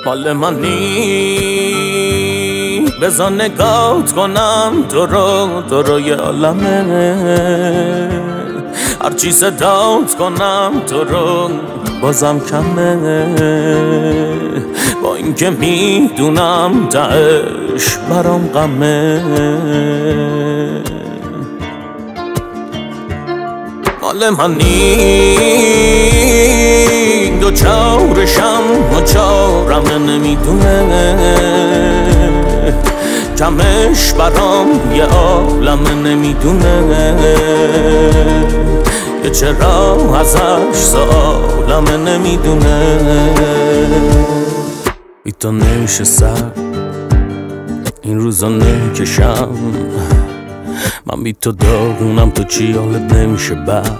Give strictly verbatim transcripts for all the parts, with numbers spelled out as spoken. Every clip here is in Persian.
مال منی بذار نگات کنم تو رو تو روی عالمه هرچی صدات کنم تو رو بازم کمه با اینکه میدونم تهش برام غمه مال منی دو چارشم و چارم نمیدونه کمش برام یه عالم نمیدونه یه چرا ازش سالم نمیدونه ای تو نمیشه سر این روزا نمیکشم من بی تو داغونم تو چی حالت نمیشه بعد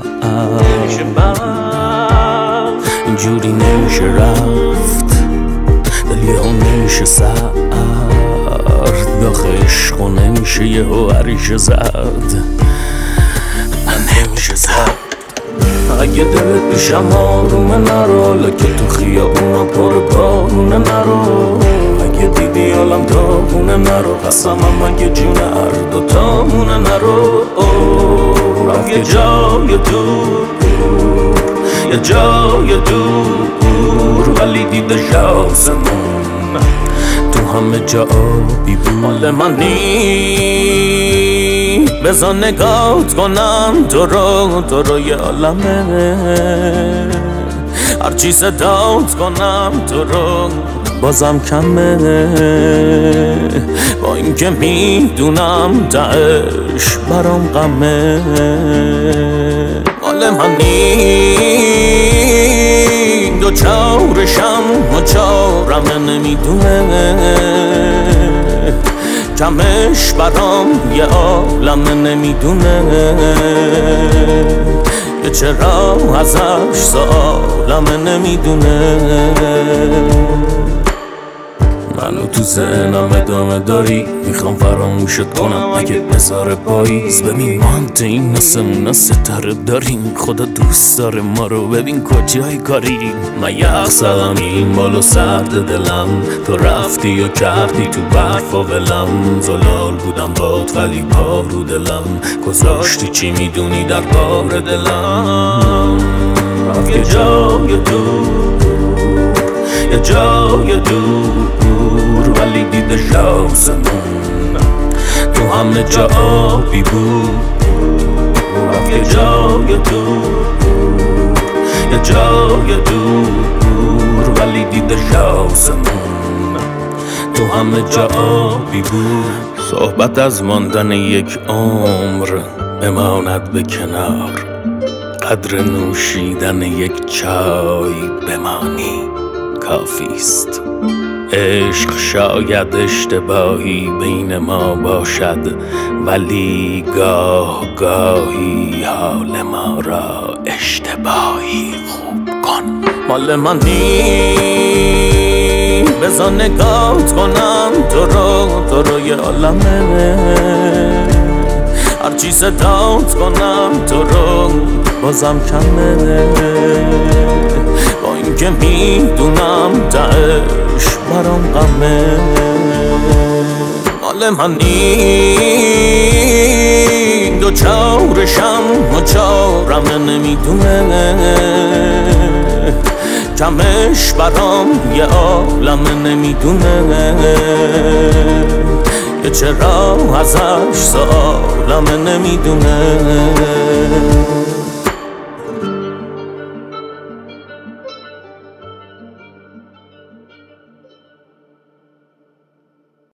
اینجوری نمیشه رفت دلی ها نمیشه سرد داخل عشق و نمیشه یه ها عریشه زد من نمیشه زد اگه دلت پیشم آرومه نرو لکه تو خیابونا پر بارونه نرو اگه دیدی حالم داغونه نرو قسمم اگه جون هر دوتامونه نرو رفت یه جای دور یه جای دور ولی دیدش آسمون تو همه جا آبی بود مال منی بذار نگات کنم تو رو تو روی عالمه هرچی صدات کنم تو رو بازم کمه با اینکه میدونم تهش برام غمه مال منی دو چارشم و چارم نمیدونه کمش برام یه عالم نمیدونه یه چرا ازش سالم نمیدونه منو تو ذهنم ادامه داری میخوام فراموشت کنم اگه بذاره پاییز ببین مانت این نسمون ستاره داریم خدا دوست داره ما رو ببین کجای کاری من یخ زدم این بالا سرد دلم تو رفتی و کردی تو برف و ولم زلال بودم باد ولی پا رو دلم گذاشتی چی میدونی در بار دلم رفت یه جای دور یه جای دور ولی دیدش آسمون تو همه جا آبی بود رفت یه جای دور یه جای دور ولی دیدش آسمون تو همه جا آبی بود صحبت از ماندن یک عمر بماند به کنار قدر نوشیدن یک چای بمانی کافیست عشق شاید اشتباهی بین ما باشد ولی گاه گاهی حال ما را اشتباهی خوب کن مال منی بذار نگات کنم تو رو تو روی عالمه هرچی صدات کنم تو رو بازم کمه با اینکه میدونم تهش برام غمه مال منی دو چارشم و چارم نمیدونه کمش برام یه عالم نمیدونه یه چرا ازش سالم نمیدونه